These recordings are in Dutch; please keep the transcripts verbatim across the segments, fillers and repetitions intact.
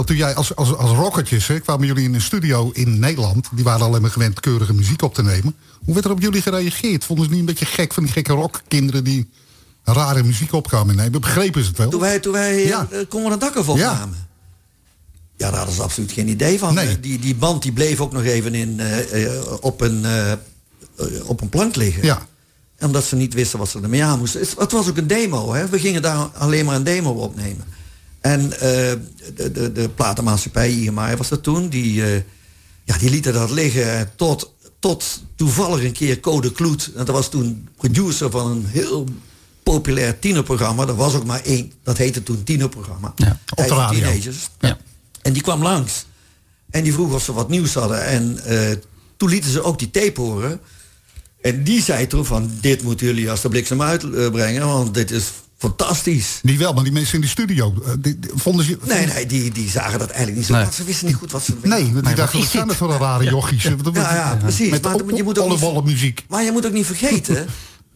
Toen jij als, als, als rockertjes, hè, kwamen jullie in een studio in Nederland. Die waren alleen maar gewend keurige muziek op te nemen. Hoe werd er op jullie gereageerd? Vonden ze niet een beetje gek van die gekke rockkinderen die rare muziek op kwamen nemen? Begrepen ze het wel? Toen wij, toen wij ja. uh, Kom er een dak over ja. kwamen. Ja, daar hadden ze absoluut geen idee van. Nee. Die, die band die bleef ook nog even in, uh, uh, op, een, uh, uh, op een plank liggen. Ja. Omdat ze niet wisten wat ze ermee aan moesten. Het, het was ook een demo. Hè? We gingen daar alleen maar een demo opnemen. En uh, de, de, de platenmaatschappij I M I was dat toen. Die, uh, ja, die lieten dat liggen tot, tot toevallig een keer Code Kloet. En dat was toen producer van een heel populair tienerprogramma. Er was ook maar één. Dat heette toen tienerprogramma. Ja, op de radio. Teenagers. Ja. En die kwam langs. En die vroeg of ze wat nieuws hadden. En uh, toen lieten ze ook die tape horen. En die zei toen van... dit moeten jullie als de bliksem uitbrengen. Want dit is fantastisch. Die wel, maar die mensen in de studio... Uh, die, die, vonden ze... Nee, nee, die, die zagen dat eigenlijk niet zo. Nee. Want ze wisten niet goed wat ze... Nee, die nee, dachten, wat zijn dat voor een rare jochies? Ja, Ja, ja, precies. Met Maar je moet ook niet- oliebollen muziek. Maar je moet ook niet vergeten... uh,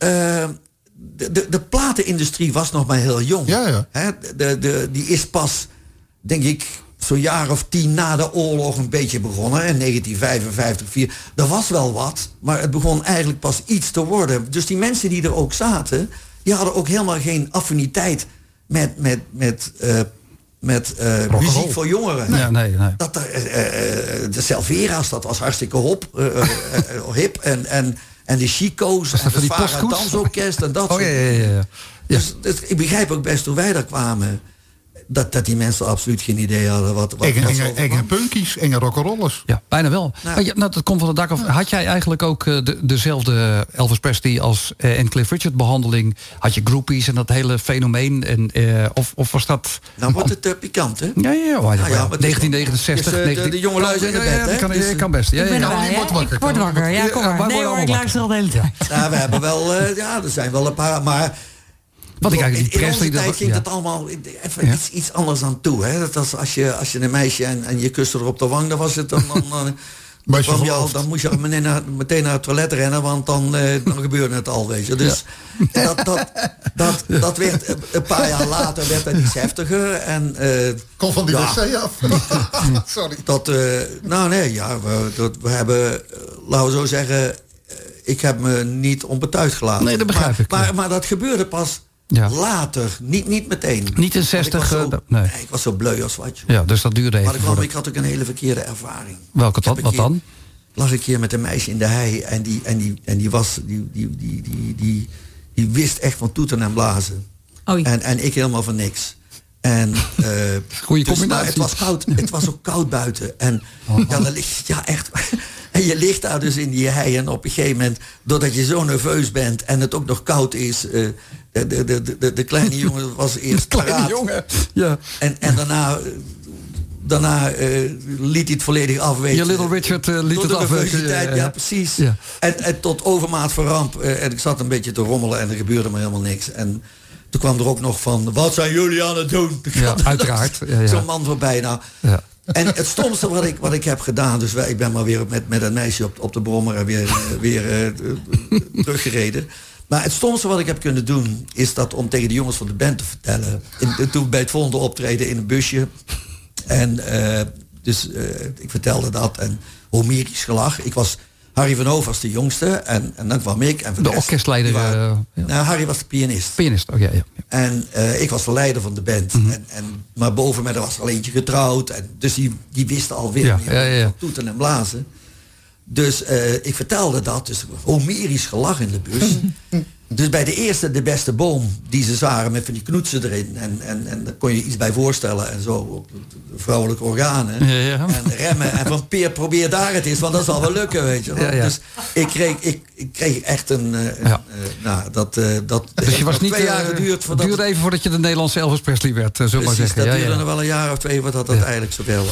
de, de, de platenindustrie was nog maar heel jong. Ja, ja. Hè, de, de, die is pas, denk ik... zo'n jaar of tien na de oorlog een beetje begonnen. In negentien vijfenvijftig, vier. Er was wel wat, maar het begon eigenlijk pas iets te worden. Dus die mensen die er ook zaten... die hadden ook helemaal geen affiniteit met, met, met, uh, met uh, muziek voor jongeren. Nee, nee, nee. Dat, uh, uh, de Selvera's, dat was hartstikke hop, uh, uh, uh, hip. En, en, en de Chico's, en van de die Vara postkoets? Dansorkest en dat Oh ja, soort ja, ja. ja. dus, dus ik begrijp ook best hoe wij daar kwamen... Dat, dat die mensen absoluut geen idee hadden wat, wat Enge, wat enge, overkwam. enge punkies, enge rock'n'rollers. Ja, bijna wel. Nou. Maar ja, nou, dat komt van het dak af. Had jij eigenlijk ook uh, de, dezelfde Elvis Presley als uh, en Cliff Richard behandeling? Had je groupies en dat hele fenomeen? En, uh, of, of was dat... Nou wordt het uh, pikant, hè? Ja, ja, ja. Nou ja, maar negentien negenenzestig. dus, uh, de- de jonge lui zijn in Ja, ja, bed, hè? kan, Dus, kan best. Ja, Ik ben ja, ja. erbij, je hè? wordt wakker. Ik word wakker. Ja, kom maar. wij Nee worden hoor, ik allemaal luister al de hele tijd. nou, we hebben wel... Uh, ja, er zijn wel een paar... Maar Wat ik eigenlijk in, die in onze Presley... tijd dat- ging ja. dat allemaal even Ja. iets, iets anders aan toe, hè? Dat was als je, als je een meisje en, en je kuste er op de wang... dan was het dan... dan, dan Maar kwam je je al, verloofd. dan moest je al meteen naar, meteen naar het toilet rennen, want dan, uh, dan gebeurde het al, weet je. Dus dat, dat, dat, dat werd een paar jaar later werd dat iets heftiger. En, uh, Kom van die ja, wc af. Sorry. Dat, uh, nou nee, ja, we, dat, we hebben, uh, laten we zo zeggen, uh, ik heb me niet onbetuigd gelaten. Nee, dat begrijp maar, ik, Maar, ja. maar dat gebeurde pas Ja. later, niet, niet meteen. Niet in Want ik zestig... was zo, uh, nee. nee, ik was zo bleu als wat, joh. Ja, dus dat duurde even. Maar ik, kwam, voordat- ik had ook een hele verkeerde ervaring. Welke Ik heb dan? een Wat keer- dan? lag een keer met een meisje in de hei en die, en die, en die was, die, die, die, die, die, die wist echt van toeten en blazen. Oei. En, en ik helemaal van niks. En, uh, Goeie dus, combinatie. maar het was koud. Het was ook koud buiten. En ja, dan lig, ja, echt. En je ligt daar dus in die hei en op een gegeven moment, doordat je zo nerveus bent en het ook nog koud is, uh, de, de, de, de, de kleine jongen was eerst Kleine paraat. jongen. Ja. En, en daarna, daarna uh, liet hij het volledig afweten. Je Little Richard uh, liet Tot het de afweten. nervositeit, Ja, ja, ja. precies. Ja. En, en tot overmaat van ramp. Uh, en ik zat een beetje te rommelen en er gebeurde me helemaal niks. En toen kwam er ook nog van, wat zijn jullie aan het doen? Toen Ja, kwam er uiteraard. Ja, ja. Zo'n man voorbij. Nou. Ja. En het stomste wat ik, wat ik heb gedaan, dus wij, ik ben maar weer met, met een meisje op, op de brommer en weer, uh, weer uh, teruggereden. Maar het stomste wat ik heb kunnen doen, is dat om tegen de jongens van de band te vertellen. In, toen bij het volgende optreden in een busje. En uh, dus uh, ik vertelde dat en homerisch gelach. Ik was, Harry van Hoof was de jongste en, en dan kwam ik. En voor De rest, orkestleider, die waren- uh, ja. Nou, Harry was de pianist. Pianist, oh ja, ja. En uh, ik was de leider van de band. Mhm. en, en, maar boven mij er was er al eentje getrouwd. En, dus die, die wisten alweer Ja, meer ja, ja, ja. van toeten en blazen. Dus uh, ik vertelde dat. Dus homerisch gelach in de bus. Dus bij de eerste, de beste boom die ze zagen met van die knoetsen erin. En, en, en daar kon je iets bij voorstellen en zo. Op de vrouwelijke organen. Ja, ja. En remmen. En van Peer, probeer daar het eens. Want dat zal wel lukken, weet je wel. Ja, ja. Dus ik kreeg, ik, ik kreeg echt een... uh, een Ja. uh, nou, dat, uh, dat Dus je heeft was nog niet... twee jaar uh, geduurd. Het voordat duurde even voordat je de Nederlandse Elvis Presley werd, uh, zullen we maar Precies, zeggen. dat Ja, duurde ja. nog wel een jaar of twee voordat dat Ja. eigenlijk zover was.